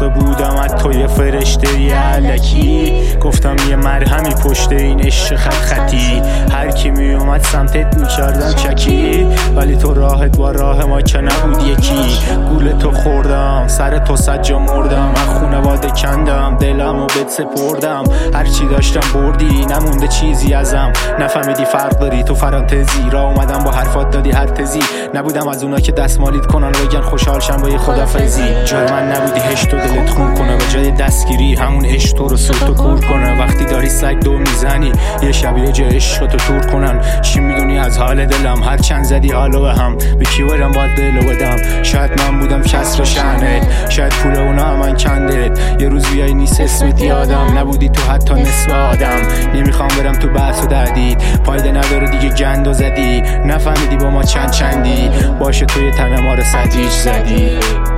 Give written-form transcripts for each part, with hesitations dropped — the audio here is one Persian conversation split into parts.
ساخته بودم از تو یه فرشته یه علکی، گفتم یه مرهمی پشت این عشق خط خطی، هر کی می اومد سمتت میکردم چکی، ولی تو راحت با راه ما که نبود یکی. گول تو خوردم، سر تو سجا مردم، من خونواده کندم، دلمو بهت سپردم، هرچی داشتم بردی، نمونده چیزی ازم، نفهمیدی فرق داری تو فرانتزی، را اومدم با حرفات دادی هر تزی، نبودم از اونا که دستمالیت کنن بگن خوشحال شن با یه خدافظی. جای من نبودی هشت و دلت خون کنه، به جای دستگیری همون عشق تو رو سوت و کور کنه. وقتی داری سگ دو میزنی یه شبیه جای عشق تو تور کنن، چی میدونی از حال دلم؟ هر چند زدی حالو به هم، به کی برم باید دلو بدم؟ شاید من بودم کسر شأنت، شاید پول اونا همن کندت، یه روز بیای نیست اسمت یادم، نبودی تو حتی نصف آدم. نمیخوام برم تو بحث و دردید، فایده نداره دیگه گند و زدی، نفهمیدی با ما چندی، باشه توی تن ما رو سدیج زدی.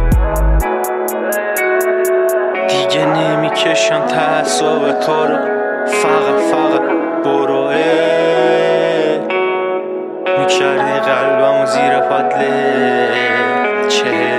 دیگه نمیکشم تعصب تو رو، فقط بروه میکردی قلبمو زیر پادله چه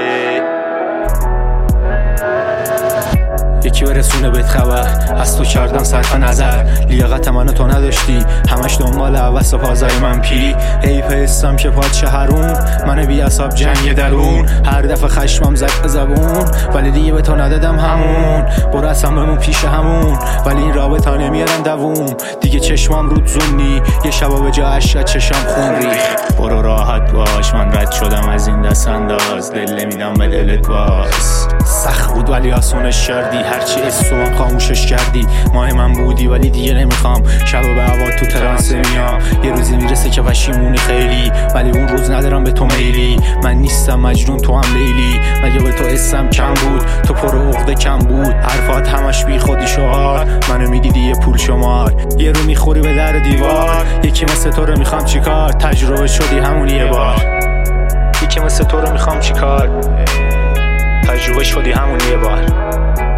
یکی برسونه بهت خبر، از تو کردم صرف نظر، لیاقت منو تو نداشتی، همش دنبال عوض و پازای من پی، ای پستم که پادشه هرون، من بی اصاب جنگ درون، هر دفعه خشمم زد به زبون، ولی دیگه به تو ندادم همون، برو اصلا بمون پیش همون، ولی این رابطه نمیارن دووم، دیگه چشمم رود زونی، یه شبا به جا عشق چشم خون ریخ. برو راحت باش، من رد شدم از این دست انداز، دل نمیدم به دلت باز، سخت بود ولی آسونش کردی، هرچی استوان خاموشش کردی، ماه من بودی ولی دیگه نمیخوام، شب به هوا تو ترانس میام، یه روزی میرسه که پشیمونی خیلی، ولی اون روز ندارم به تو میلی، من نیستم مجنون تو هم لیلی، مگه به تو اسم کم بود؟ تو پر عقده کم بود، حرفات همش بی خودی شعار، منو میدیدی یه پول شمار، یه رو میخوری به در دیوار، یکی مثل تو رو میخوام چیکار؟ تجربه شدی همون یه بار، یکی مثل تو رو میخوام چیکار؟ تجربه شدی همون یه بار.